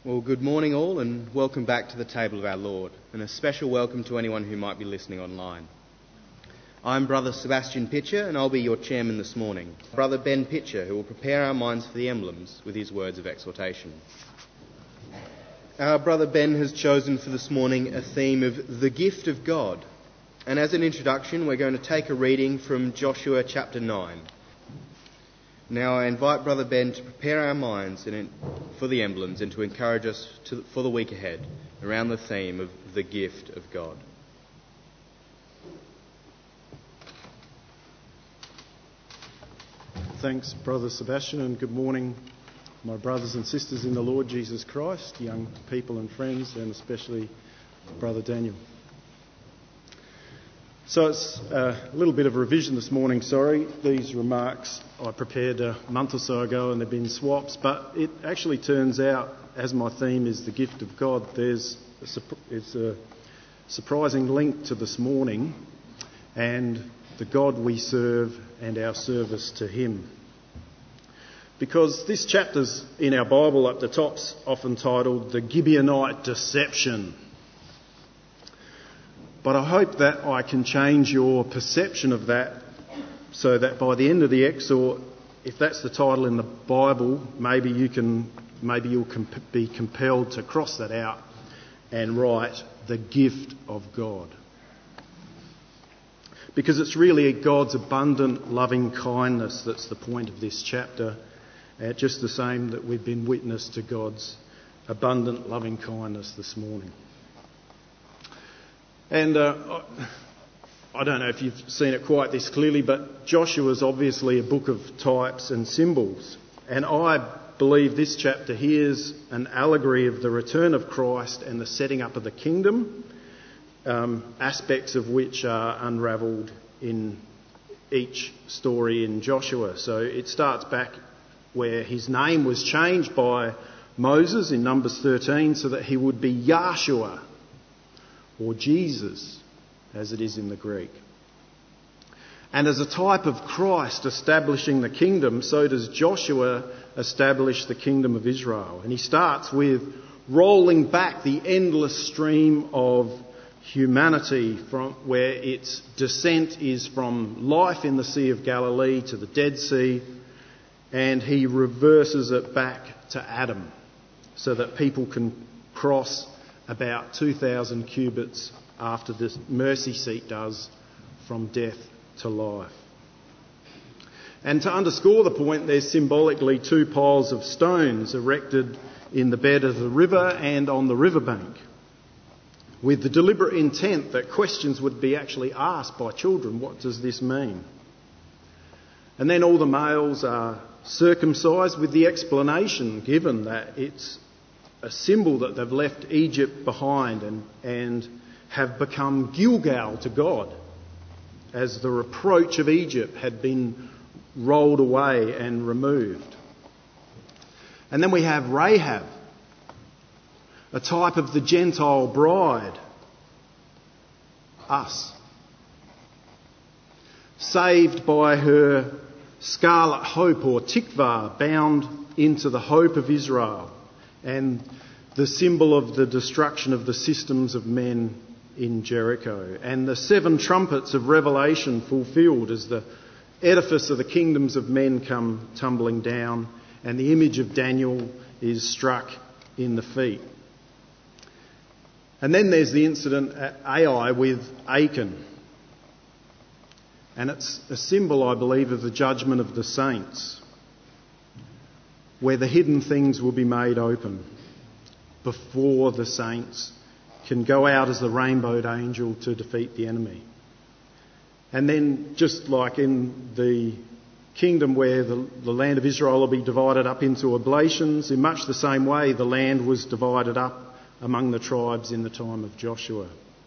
Well, good morning all, and welcome back to the table of our Lord, and a special welcome to anyone who might be listening online. I'm Brother Sebastian Pitcher, and I'll be your chairman this morning. Brother Ben Pitcher, who will prepare our minds for the emblems with his words of exhortation. Our Brother Ben has chosen for this morning a theme of the gift of God, and as an introduction we're going to take a reading from Joshua chapter 9. Now I invite Brother Ben to prepare our minds for the emblems and to encourage us for the week ahead around the theme of the gift of God. Thanks, Brother Sebastian, and good morning, my brothers and sisters in the Lord Jesus Christ, young people and friends, and especially Brother Daniel. So it's a little bit of a revision this morning, sorry. These remarks I prepared a month or so ago and they've been swaps, but it actually turns out, as my theme is the gift of God, it's a surprising link to this morning and the God we serve and our service to Him. Because this chapter's in our Bible up the top's often titled The Gibeonite Deception. But I hope that I can change your perception of that so that by the end of the exhort, if that's the title in the Bible, maybe you'll be compelled to cross that out and write the gift of God. Because it's really God's abundant loving kindness that's the point of this chapter, just the same that we've been witness to God's abundant loving kindness this morning. And I don't know if you've seen it quite this clearly, but Joshua is obviously a book of types and symbols. And I believe this chapter here is an allegory of the return of Christ and the setting up of the kingdom, aspects of which are unravelled in each story in Joshua. So it starts back where his name was changed by Moses in Numbers 13 so that he would be Yahshua, or Jesus, as it is in the Greek. And as a type of Christ establishing the kingdom, so does Joshua establish the kingdom of Israel. And he starts with rolling back the endless stream of humanity from where its descent is from life in the Sea of Galilee to the Dead Sea, and he reverses it back to Adam so that people can cross about 2,000 cubits after this mercy seat does from death to life. And to underscore the point, there's symbolically two piles of stones erected in the bed of the river and on the riverbank, with the deliberate intent that questions would be actually asked by children. What does this mean? And then all the males are circumcised with the explanation given that it's a symbol that they've left Egypt behind and have become Gilgal to God, as the reproach of Egypt had been rolled away and removed. And then we have Rahab, a type of the Gentile bride, us, saved by her scarlet hope or tikvah, bound into the hope of Israel, and the symbol of the destruction of the systems of men in Jericho, and the 7 trumpets of Revelation fulfilled as the edifice of the kingdoms of men come tumbling down, and the image of Daniel is struck in the feet. And then there's the incident at Ai with Achan, and it's a symbol, I believe, of the judgment of the saints, where the hidden things will be made open before the saints can go out as the rainbowed angel to defeat the enemy. And then, just like in the kingdom where the land of Israel will be divided up into oblations, in much the same way the land was divided up among the tribes in the time of Joshua.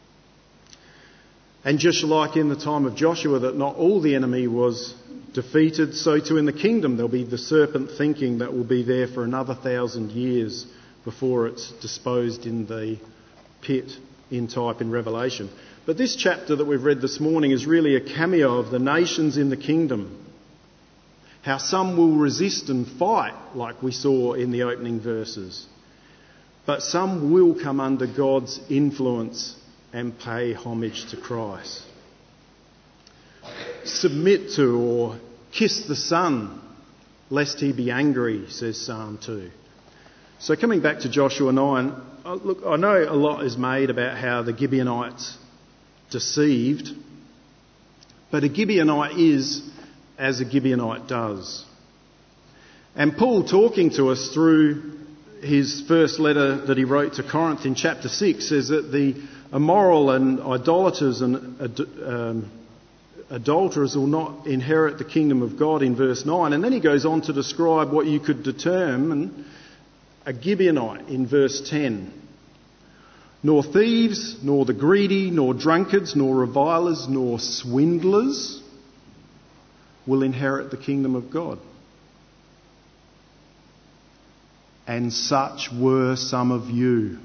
And just like in the time of Joshua that not all the enemy was defeated, so too in the kingdom there'll be the serpent thinking that will be there for another 1,000 years before it's disposed in the pit in type in Revelation. But this chapter that we've read this morning is really a cameo of the nations in the kingdom. How some will resist and fight, like we saw in the opening verses, but some will come under God's influence and pay homage to Christ. Submit to or kiss the Son, lest he be angry, says Psalm 2. So coming back to Joshua 9, look, I know a lot is made about how the Gibeonites deceived, but a Gibeonite is as a Gibeonite does. And Paul, talking to us through his first letter that he wrote to Corinth in chapter 6, says that the immoral and idolaters and adulterers will not inherit the kingdom of God in verse 9. And then he goes on to describe what you could determine a Gibeonite in verse 10. Nor thieves, nor the greedy, nor drunkards, nor revilers, nor swindlers will inherit the kingdom of God. And such were some of you.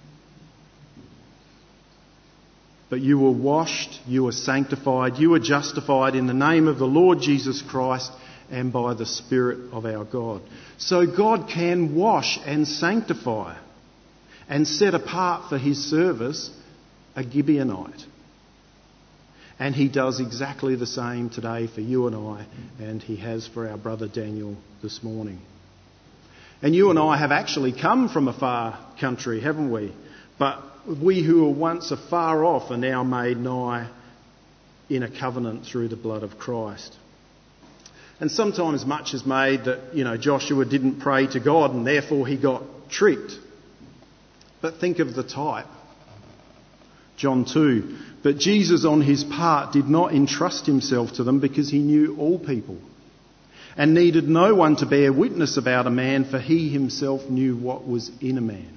But you were washed, you were sanctified, you were justified in the name of the Lord Jesus Christ and by the Spirit of our God. So God can wash and sanctify and set apart for his service a Gibeonite. And he does exactly the same today for you and I, and he has for our brother Daniel this morning. And you and I have actually come from a far country, haven't we? But we who were once afar off are now made nigh in a covenant through the blood of Christ. And sometimes much is made that, Joshua didn't pray to God and therefore he got tricked. But think of the type. John 2. But Jesus on his part did not entrust himself to them because he knew all people and needed no one to bear witness about a man, for he himself knew what was in a man.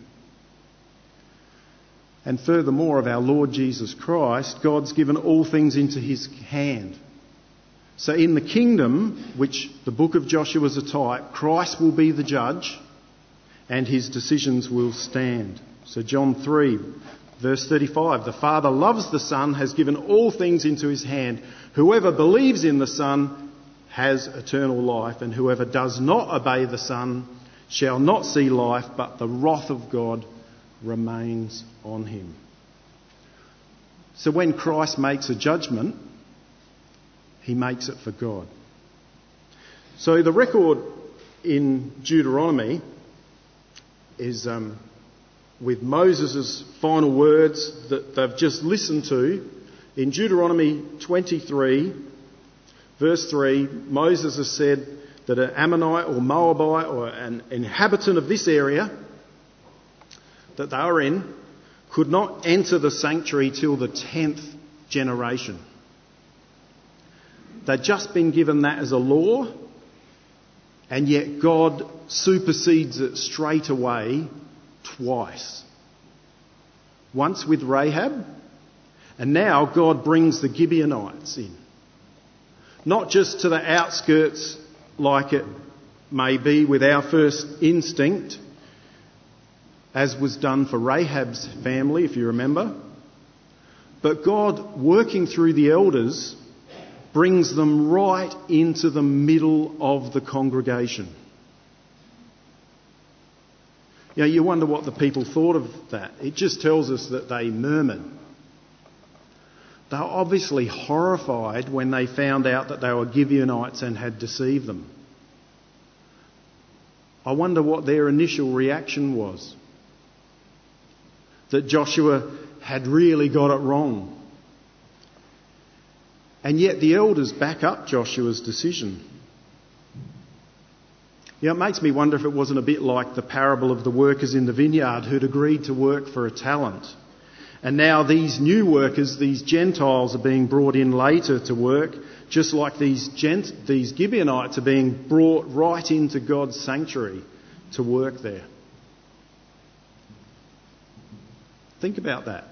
And furthermore, of our Lord Jesus Christ, God's given all things into his hand. So in the kingdom, which the book of Joshua is a type, Christ will be the judge and his decisions will stand. So John 3, verse 35, the Father loves the Son, has given all things into his hand. Whoever believes in the Son has eternal life, and whoever does not obey the Son shall not see life, but the wrath of God remains on him. So when Christ makes a judgment, he makes it for God. So the record in Deuteronomy is with Moses' final words that they've just listened to. In Deuteronomy 23, verse 3, Moses has said that an Ammonite or Moabite or an inhabitant of this area that they were in could not enter the sanctuary till the 10th generation. They'd just been given that as a law, and yet God supersedes it straight away twice. Once with Rahab, and now God brings the Gibeonites in. Not just to the outskirts like it may be with our first instinct, as was done for Rahab's family, if you remember. But God, working through the elders, brings them right into the middle of the congregation. You wonder what the people thought of that. It just tells us that they murmured. They were obviously horrified when they found out that they were Gibeonites and had deceived them. I wonder what their initial reaction was. That Joshua had really got it wrong. And yet the elders back up Joshua's decision. It makes me wonder if it wasn't a bit like the parable of the workers in the vineyard who'd agreed to work for a talent. And now these new workers, these Gentiles, are being brought in later to work, just like these Gibeonites are being brought right into God's sanctuary to work there. Think about that.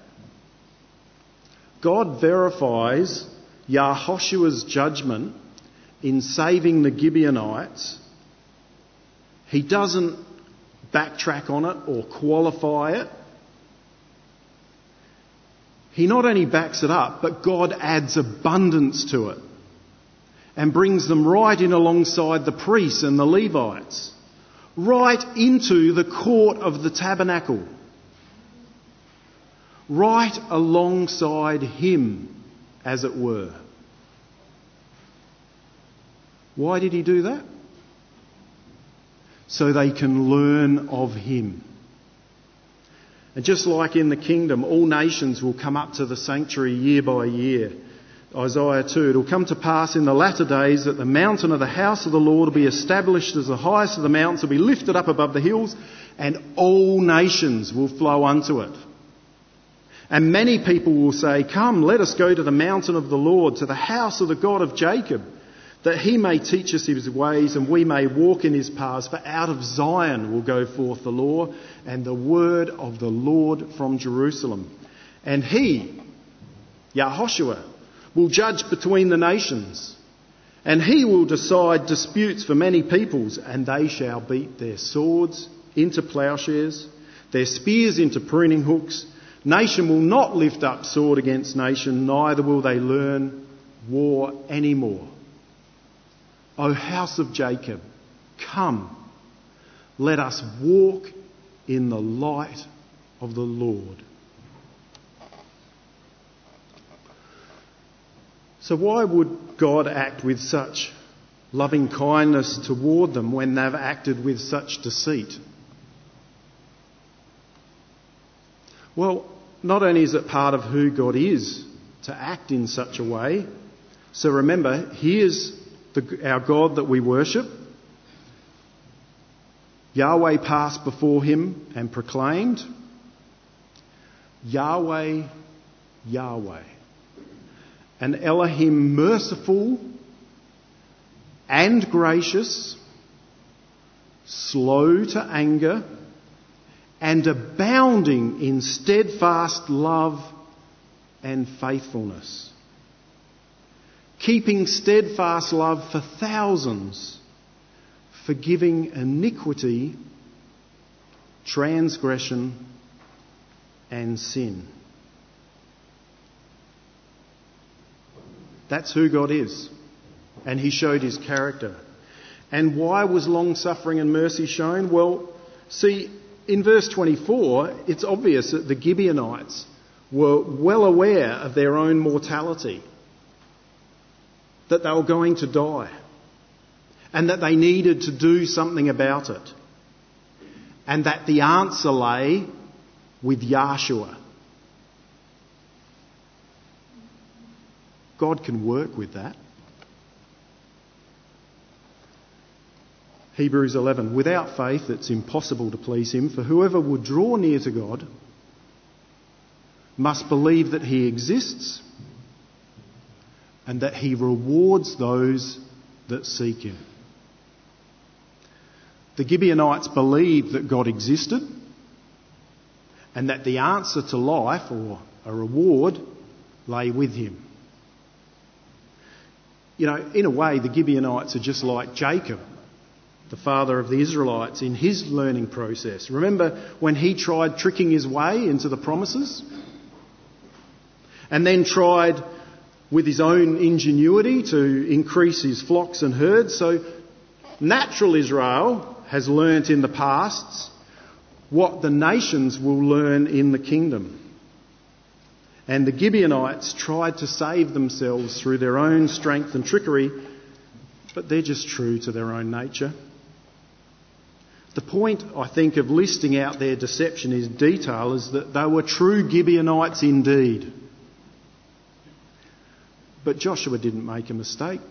God verifies Yahoshua's judgment in saving the Gibeonites. He doesn't backtrack on it or qualify it. He not only backs it up, but God adds abundance to it and brings them right in alongside the priests and the Levites, right into the court of the tabernacle, right alongside him, as it were. Why did he do that? So they can learn of him. And just like in the kingdom, all nations will come up to the sanctuary year by year. Isaiah 2, it will come to pass in the latter days that the mountain of the house of the Lord will be established as the highest of the mountains, will be lifted up above the hills, and all nations will flow unto it. And many people will say, come, let us go to the mountain of the Lord, to the house of the God of Jacob, that he may teach us his ways and we may walk in his paths. For out of Zion will go forth the law and the word of the Lord from Jerusalem. And he, Yahushua, will judge between the nations, and he will decide disputes for many peoples, and they shall beat their swords into plowshares, their spears into pruning hooks. Nation will not lift up sword against nation, neither will they learn war anymore. O house of Jacob, come, let us walk in the light of the Lord. So why would God act with such loving kindness toward them when they've acted with such deceit? Well, not only is it part of who God is to act in such a way, so remember, he is our God that we worship. Yahweh passed before him and proclaimed, Yahweh, Yahweh. An Elohim merciful and gracious, slow to anger, and abounding in steadfast love and faithfulness, keeping steadfast love for thousands, forgiving iniquity, transgression, and sin. That's who God is. And he showed his character. And why was long-suffering and mercy shown? Well, see, in verse 24, it's obvious that the Gibeonites were well aware of their own mortality, that they were going to die, and that they needed to do something about it, and that the answer lay with Yahshua. God can work with that. Hebrews 11. Without faith it's impossible to please him, for whoever would draw near to God must believe that he exists and that he rewards those that seek him. The Gibeonites believed that God existed and that the answer to life, or a reward, lay with him. You know, in a way, the Gibeonites are just like Jacob, the father of the Israelites, in his learning process. Remember when he tried tricking his way into the promises? And then tried with his own ingenuity to increase his flocks and herds. So natural Israel has learnt in the past what the nations will learn in the kingdom. And the Gibeonites tried to save themselves through their own strength and trickery, but they're just true to their own nature. The point, I think, of listing out their deception in detail is that they were true Gibeonites indeed. But Joshua didn't make a mistake.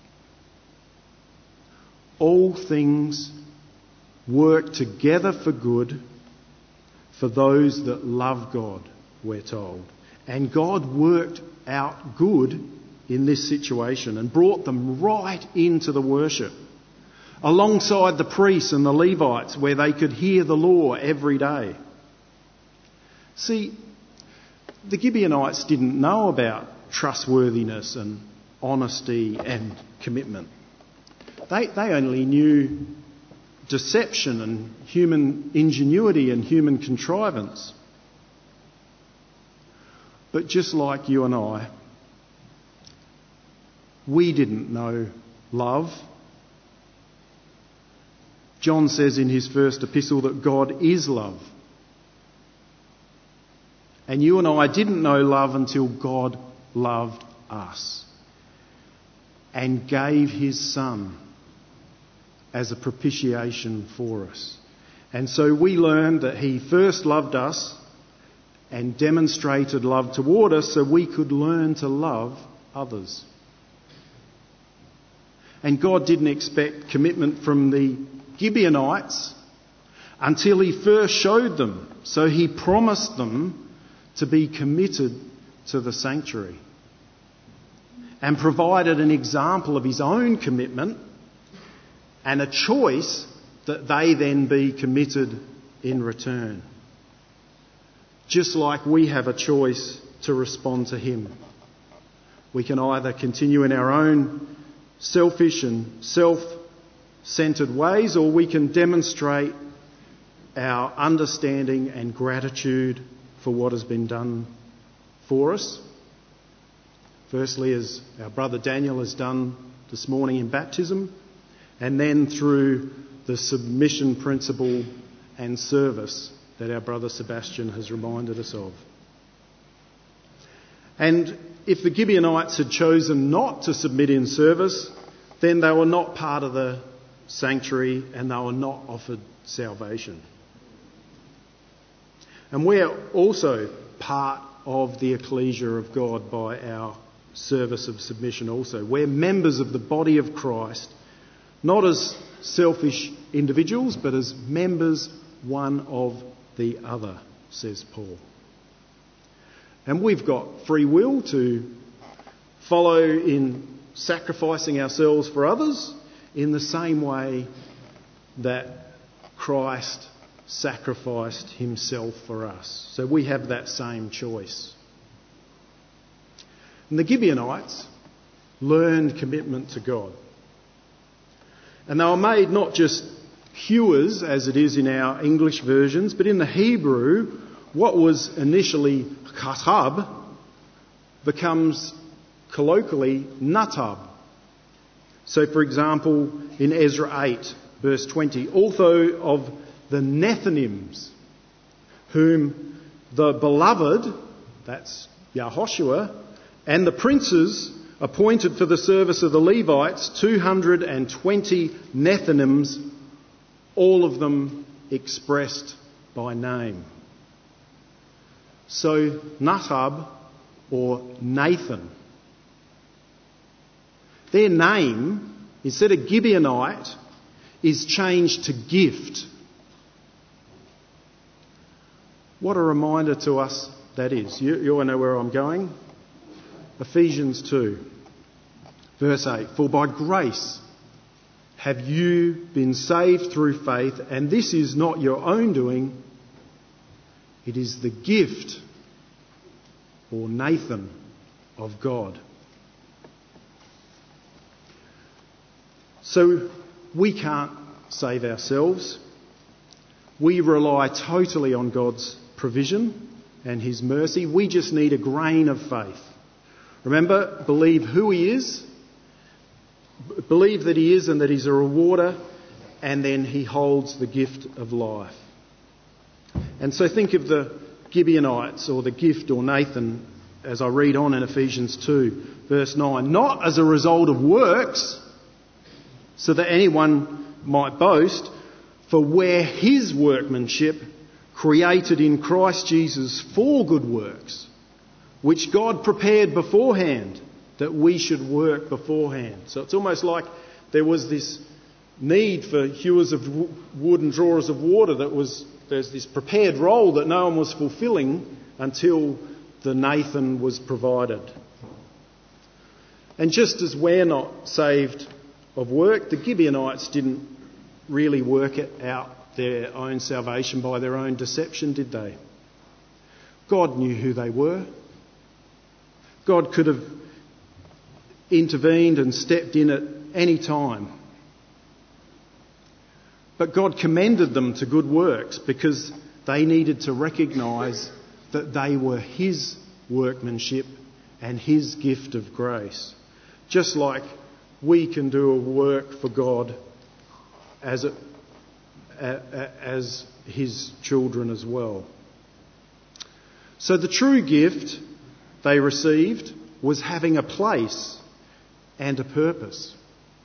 All things work together for good for those that love God, we're told. And God worked out good in this situation and brought them right into the worship, alongside the priests and the Levites, where they could hear the law every day. See, the Gibeonites didn't know about trustworthiness and honesty and commitment. They only knew deception and human ingenuity and human contrivance. But just like you and I, we didn't know love, John says in his first epistle that God is love. And you and I didn't know love until God loved us and gave his Son as a propitiation for us. And so we learned that he first loved us and demonstrated love toward us so we could learn to love others. And God didn't expect commitment from the Gibeonites until he first showed them. So he promised them to be committed to the sanctuary and provided an example of his own commitment and a choice that they then be committed in return. Just like we have a choice to respond to him. We can either continue in our own selfish and self-centred ways, or we can demonstrate our understanding and gratitude for what has been done for us. Firstly, as our brother Daniel has done this morning in baptism, and then through the submission principle and service that our brother Sebastian has reminded us of. And if the Gibeonites had chosen not to submit in service, then they were not part of the sanctuary and they were not offered salvation. And we're also part of the ecclesia of God by our service of submission also. We're members of the body of Christ, not as selfish individuals, but as members one of the other, says Paul. And we've got free will to follow in sacrificing ourselves for others in the same way that Christ sacrificed himself for us. So we have that same choice. And the Gibeonites learned commitment to God. And they were made not just hewers, as it is in our English versions, but in the Hebrew, what was initially katab becomes colloquially natab. So, for example, in Ezra 8, verse 20, also of the Nethinims, whom the beloved, that's Yahoshua, and the princes appointed for the service of the Levites, 220 Nethinims, all of them expressed by name. So Natab, or Nathan, their name, instead of Gibeonite, is changed to gift. What a reminder to us that is. You all know where I'm going. Ephesians 2, verse 8. For by grace have you been saved through faith, and this is not your own doing, it is the gift, or Nathan, of God. So we can't save ourselves. We rely totally on God's provision and his mercy. We just need a grain of faith. Remember, believe who he is, believe that he is and that he's a rewarder, and then he holds the gift of life. And so think of the Gibeonites, or the gift, or Nathan, as I read on in Ephesians 2, verse 9. Not as a result of works, so that anyone might boast, for we're his workmanship, created in Christ Jesus for good works, which God prepared beforehand that we should work beforehand. So it's almost like there was this need for hewers of wood and drawers of water. There's this prepared role that no one was fulfilling until the Nathan was provided. And just as we're not saved of work, the Gibeonites didn't really work out their own salvation by their own deception, did they? God knew who they were. God could have intervened and stepped in at any time. But God commended them to good works because they needed to recognise that they were his workmanship and his gift of grace. Just like we can do a work for God as it as his children as well. So the true gift they received was having a place and a purpose.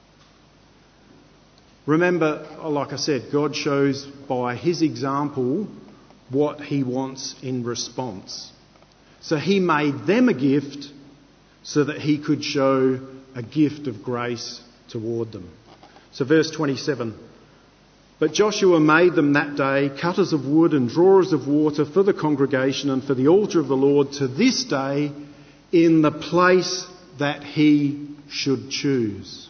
Remember, like I said, God shows by his example what he wants in response. So he made them a gift so that he could show a gift of grace toward them. So verse 27. But Joshua made them that day cutters of wood and drawers of water for the congregation and for the altar of the Lord to this day in the place that he should choose.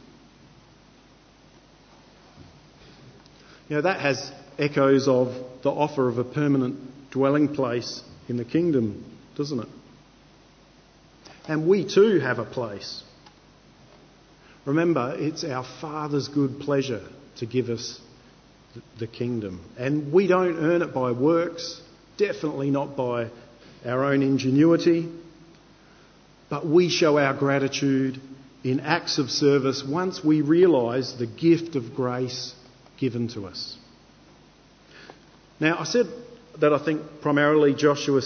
You know, that has echoes of the offer of a permanent dwelling place in the kingdom, doesn't it? And we too have a place. Remember, it's our Father's good pleasure to give us the kingdom. And we don't earn it by works, definitely not by our own ingenuity, but we show our gratitude in acts of service once we realise the gift of grace given to us. Now, I said that I think primarily Joshua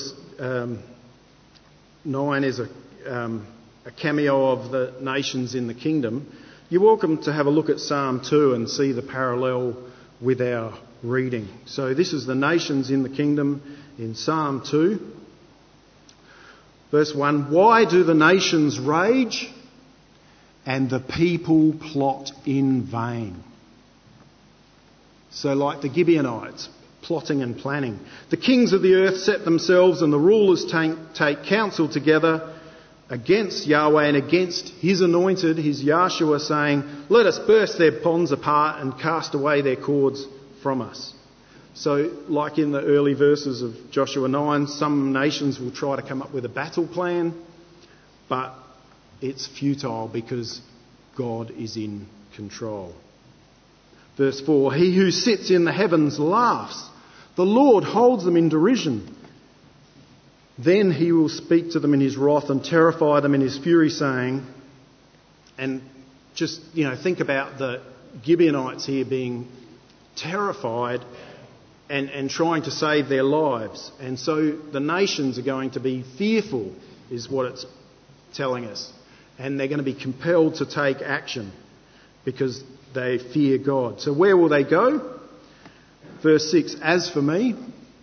9 is a cameo of the nations in the kingdom. You're welcome to have a look at Psalm 2 and see the parallel with our reading. So this is the nations in the kingdom in Psalm 2. Verse 1, why do the nations rage and the people plot in vain? So like the Gibeonites, plotting and planning. The kings of the earth set themselves and the rulers take counsel together against Yahweh and against his anointed, his Yahshua, saying, let us burst their bonds apart and cast away their cords from us. So like in the early verses of Joshua 9, some nations will try to come up with a battle plan, but it's futile because God is in control. Verse 4, he who sits in the heavens laughs. The Lord holds them in derision. Then he will speak to them in his wrath and terrify them in his fury, saying, and just, think about the Gibeonites here being terrified and trying to save their lives. And so the nations are going to be fearful, is what it's telling us. And they're going to be compelled to take action because they fear God. So where will they go? Verse 6, as for me,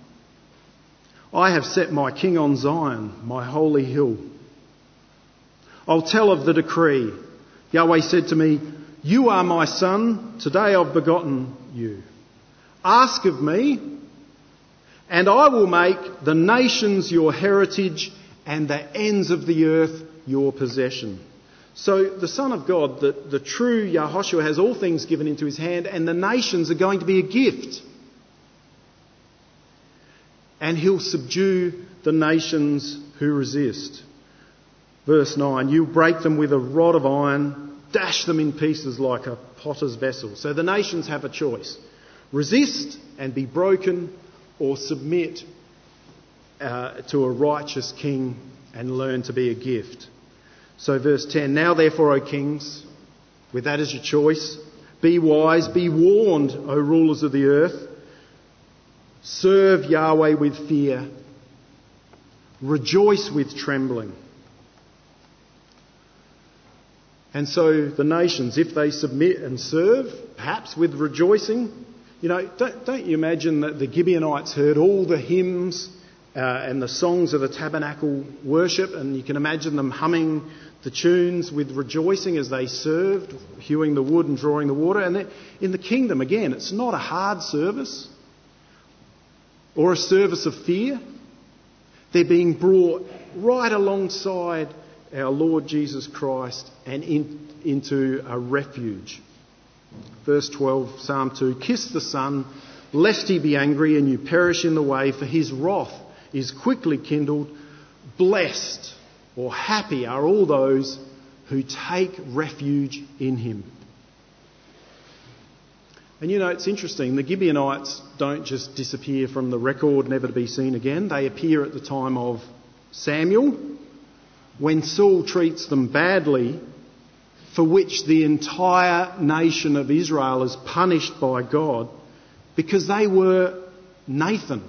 I have set my king on Zion, my holy hill. I'll tell of the decree. Yahweh said to me, you are my son, today I've begotten you. Ask of me, and I will make the nations your heritage and the ends of the earth your possession. So the Son of God, the true Yahushua, has all things given into his hand, and the nations are going to be a gift. And he'll subdue the nations who resist. Verse 9, you break them with a rod of iron, dash them in pieces like a potter's vessel. So the nations have a choice. Resist and be broken, or submit to a righteous king and learn to be a gift. So verse 10, now therefore, O kings, with that as your choice, be wise, be warned, O rulers of the earth. Serve Yahweh with fear. Rejoice with trembling. And so the nations, if they submit and serve, perhaps with rejoicing, don't you imagine that the Gibeonites heard all the hymns and the songs of the tabernacle worship, and you can imagine them humming the tunes with rejoicing as they served, hewing the wood and drawing the water. And in the kingdom, again, it's not a hard service or a service of fear. They're being brought right alongside our Lord Jesus Christ and into a refuge. Verse 12, Psalm 2, kiss the Son, lest he be angry and you perish in the way, for his wrath is quickly kindled. Blessed or happy are all those who take refuge in him. And it's interesting, the Gibeonites don't just disappear from the record, never to be seen again. They appear at the time of Samuel, when Saul treats them badly, for which the entire nation of Israel is punished by God because they were Nathan.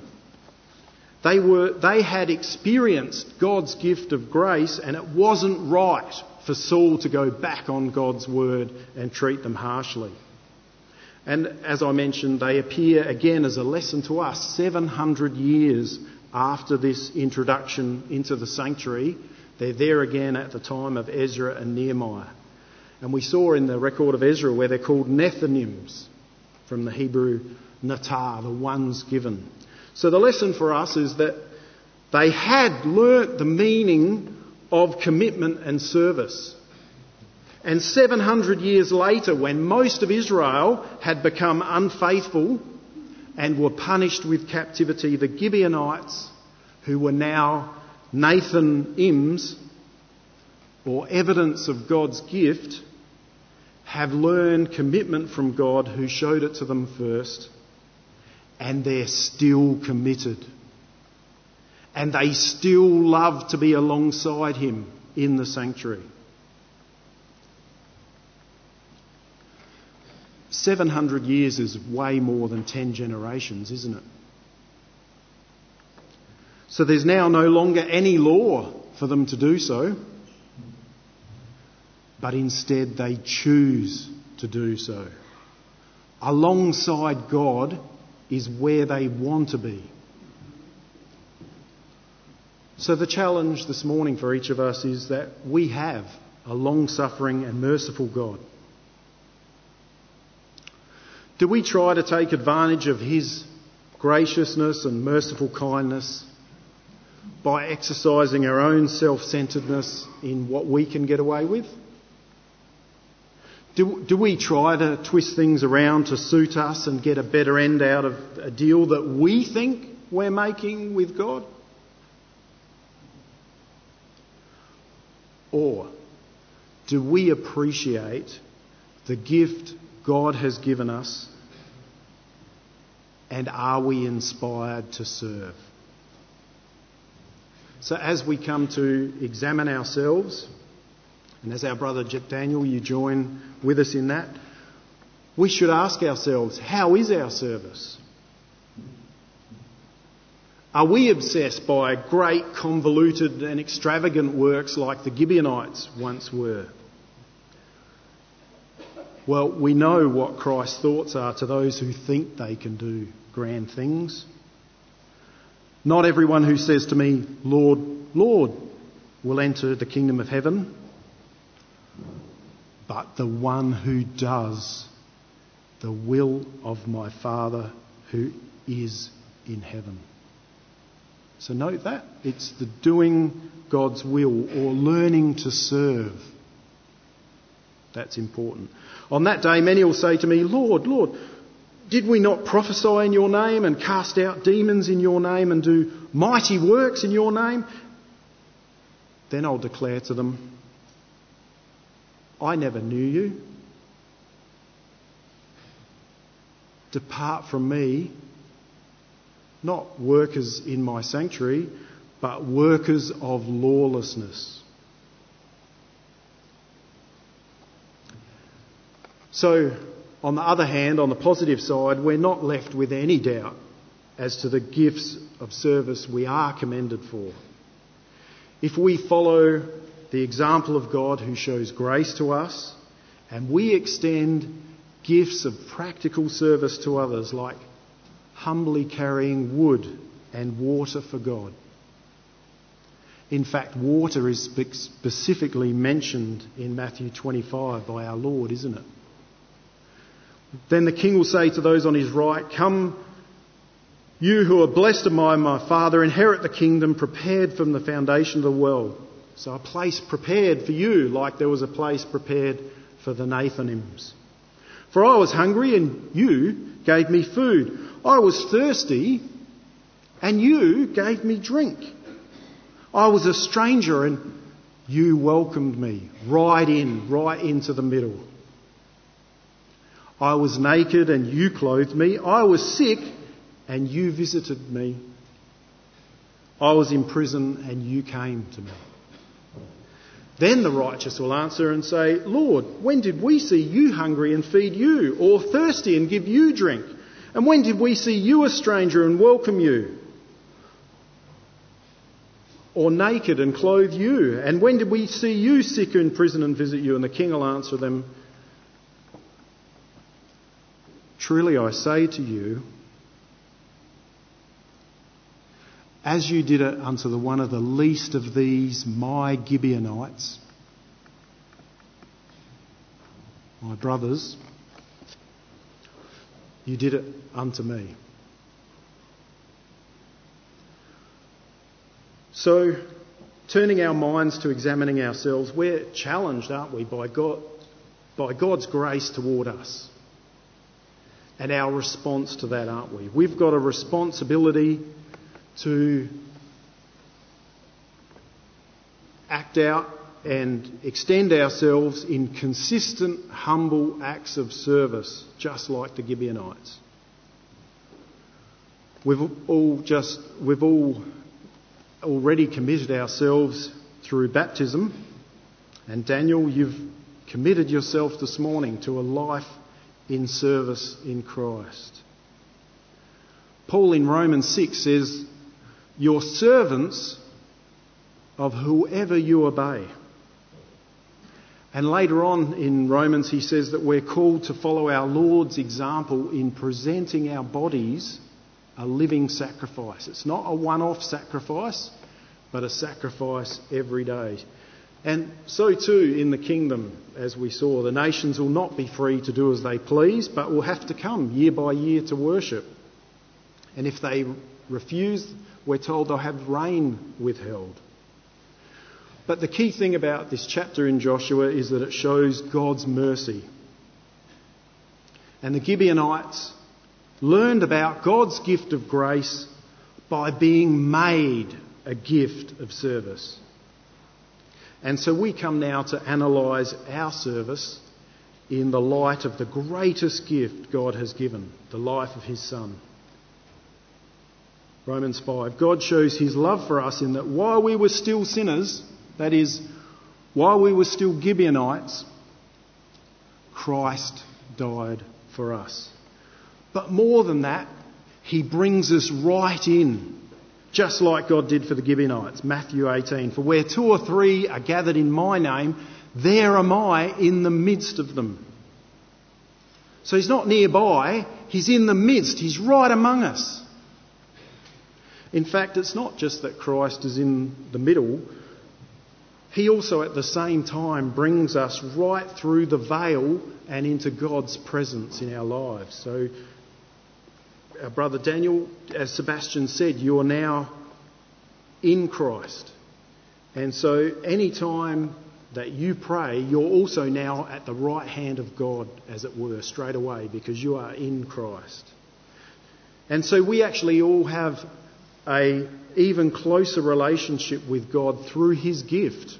They had experienced God's gift of grace, and it wasn't right for Saul to go back on God's word and treat them harshly. And as I mentioned, they appear again as a lesson to us 700 years after this introduction into the sanctuary. They're there again at the time of Ezra and Nehemiah. And we saw in the record of Ezra where they're called Nethinims, from the Hebrew Natar, the ones given. So the lesson for us is that they had learnt the meaning of commitment and service. And 700 years later, when most of Israel had become unfaithful and were punished with captivity, the Gibeonites, who were now Nathanims, or evidence of God's gift, have learned commitment from God, who showed it to them first, and they're still committed. And they still love to be alongside him in the sanctuary. 700 years is way more than 10 generations, isn't it? So there's now no longer any law for them to do so, but instead they choose to do so. Alongside God is where they want to be. So the challenge this morning for each of us is that we have a long-suffering and merciful God. Do we try to take advantage of his graciousness and merciful kindness by exercising our own self-centeredness in what we can get away with? Do we try to twist things around to suit us and get a better end out of a deal that we think we're making with God? Or do we appreciate the gift God has given us, and are we inspired to serve? So as we come to examine ourselves, and as our brother Daniel, you join with us in that, we should ask ourselves, how is our service? Are we obsessed by great, convoluted and extravagant works like the Gibeonites once were? Well, we know what Christ's thoughts are to those who think they can do grand things. Not everyone who says to me, Lord, Lord, will enter the kingdom of heaven, but the one who does the will of my Father who is in heaven. So note that. It's the doing God's will, or learning to serve. That's important. On that day, many will say to me, Lord, Lord, did we not prophesy in your name and cast out demons in your name and do mighty works in your name? Then I'll declare to them, I never knew you. Depart from me, not workers in my sanctuary, but workers of lawlessness. So, on the other hand, on the positive side, we're not left with any doubt as to the gifts of service we are commended for. If we follow the example of God who shows grace to us, and we extend gifts of practical service to others, like humbly carrying wood and water for God. In fact, water is specifically mentioned in Matthew 25 by our Lord, isn't it? Then the king will say to those on his right, come, you who are blessed by my Father, inherit the kingdom prepared from the foundation of the world. So a place prepared for you, like there was a place prepared for the Nathanims. For I was hungry and you gave me food. I was thirsty and you gave me drink. I was a stranger and you welcomed me right into the middle. I was naked and you clothed me. I was sick and you visited me. I was in prison and you came to me. Then the righteous will answer and say, Lord, when did we see you hungry and feed you, or thirsty and give you drink? And when did we see you a stranger and welcome you? Or naked and clothe you? And when did we see you sick or in prison and visit you? And the king will answer them, truly I say to you, as you did it unto the one of the least of these, my Gibeonites, my brothers, you did it unto me. So, turning our minds to examining ourselves, we're challenged, aren't we, by God's grace toward us. And our response to that, aren't we? We've got a responsibility to act out and extend ourselves in consistent, humble acts of service, just like the Gibeonites. We've all already committed ourselves through baptism, and Daniel, you've committed yourself this morning to a life in service in Christ. Paul in Romans 6 says, "You're servants of whoever you obey." And later on in Romans he says that we're called to follow our Lord's example in presenting our bodies a living sacrifice. It's not a one-off sacrifice, but a sacrifice every day. And so too in the kingdom, as we saw, the nations will not be free to do as they please, but will have to come year by year to worship. And if they refuse, we're told they'll have rain withheld. But the key thing about this chapter in Joshua is that it shows God's mercy. And the Gibeonites learned about God's gift of grace by being made a gift of service. And so we come now to analyse our service in the light of the greatest gift God has given, the life of his Son. Romans 5. God shows his love for us in that while we were still sinners, that is, while we were still Gibeonites, Christ died for us. But more than that, he brings us right in, just like God did for the Gibeonites. Matthew 18, "For where two or three are gathered in my name, there am I in the midst of them." So he's not nearby, he's in the midst, he's right among us. In fact, it's not just that Christ is in the middle, he also at the same time brings us right through the veil and into God's presence in our lives. So our brother Daniel, as Sebastian said, you are now in Christ. And so any time that you pray, you're also now at the right hand of God, as it were, straight away, because you are in Christ. And so we actually all have an even closer relationship with God through his gift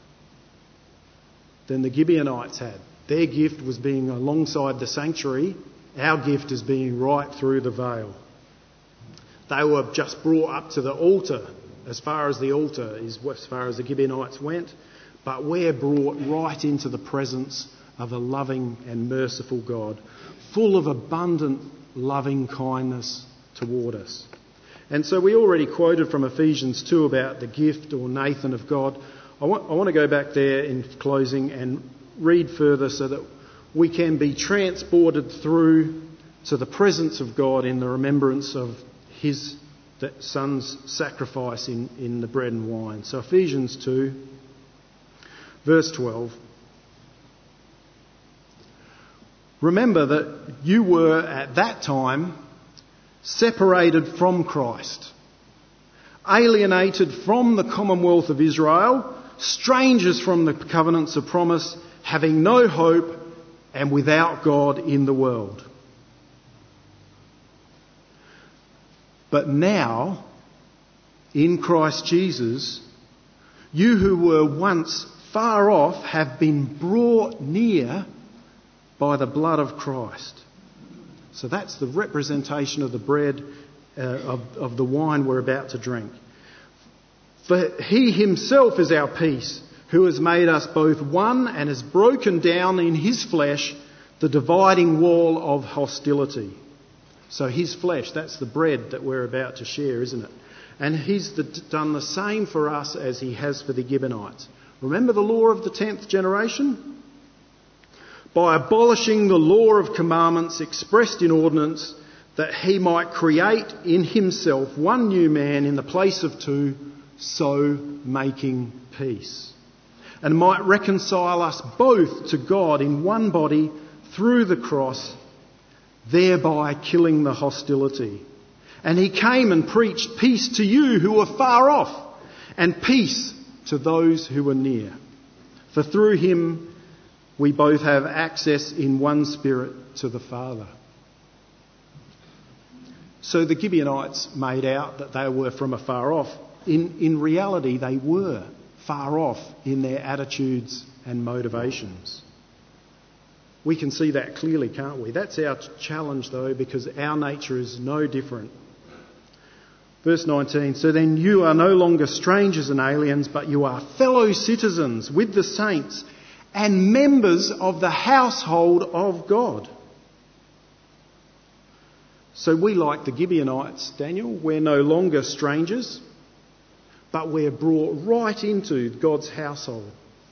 than the Gibeonites had. Their gift was being alongside the sanctuary. Our gift is being right through the veil. They were just brought up to the altar, as far as the altar is, as far as the Gibeonites went, but we're brought right into the presence of a loving and merciful God, full of abundant loving kindness toward us. And so we already quoted from Ephesians 2 about the gift or Nathan of God. I want to go back there in closing and read further so that we can be transported through to the presence of God in the remembrance of his Son's sacrifice in the bread and wine. So Ephesians 2, verse 12. "Remember that you were at that time separated from Christ, alienated from the commonwealth of Israel, strangers from the covenants of promise, having no hope and without God in the world. But now, in Christ Jesus, you who were once far off have been brought near by the blood of Christ." So that's the representation of the bread, of the wine we're about to drink. "For he himself is our peace, who has made us both one and has broken down in his flesh the dividing wall of hostility." So his flesh, that's the bread that we're about to share, isn't it? And he's done the same for us as he has for the Gibeonites. Remember the law of the 10th generation? By abolishing the law of commandments expressed in ordinance, that he might create in himself one new man in the place of two, so making peace, and might reconcile us both to God in one body through the cross, thereby killing the hostility. And he came and preached peace to you who were far off, and peace to those who were near. For through him we both have access in one spirit to the Father. So the Gibeonites made out that they were from afar off. In reality, they were far off in their attitudes and motivations. We can see that clearly, can't we? That's our challenge, though, because our nature is no different. Verse 19, so then you are no longer strangers and aliens, but you are fellow citizens with the saints and members of the household of God. So we, like the Gibeonites, Daniel, we're no longer strangers, but we're brought right into God's household.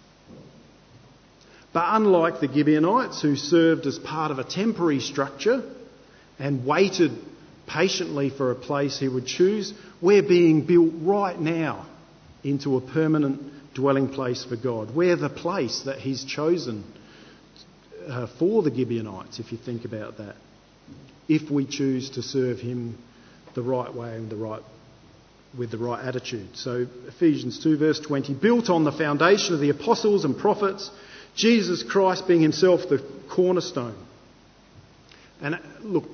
But unlike the Gibeonites, who served as part of a temporary structure and waited patiently for a place he would choose, we're being built right now into a permanent dwelling place for God. We're the place that he's chosen for the Gibeonites, if you think about that, if we choose to serve him the right way and with the right attitude. So Ephesians 2 verse 20, built on the foundation of the apostles and prophets, Jesus Christ being himself the cornerstone. And look,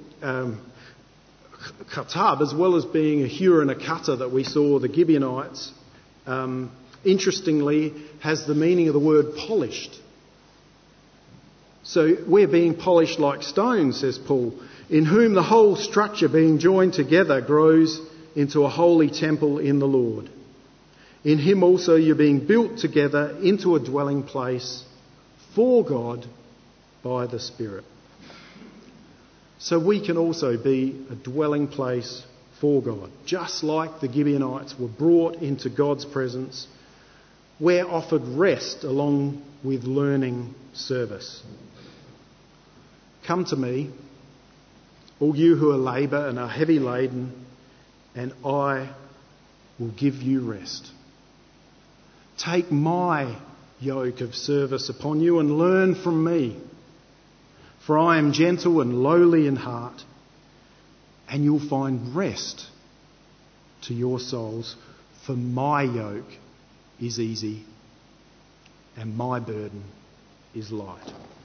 Khatab, as well as being a hewer and a cutter that we saw the Gibeonites, interestingly has the meaning of the word polished. So we're being polished like stones, says Paul, in whom the whole structure being joined together grows into a holy temple in the Lord. In him also you're being built together into a dwelling place for God by the Spirit. So we can also be a dwelling place for God. Just like the Gibeonites were brought into God's presence, we're offered rest along with learning service. Come to me, all you who are labour and are heavy laden, and I will give you rest. Take my yoke of service upon you and learn from me. For I am gentle and lowly in heart, and you'll find rest to your souls. For my yoke is easy and my burden is light.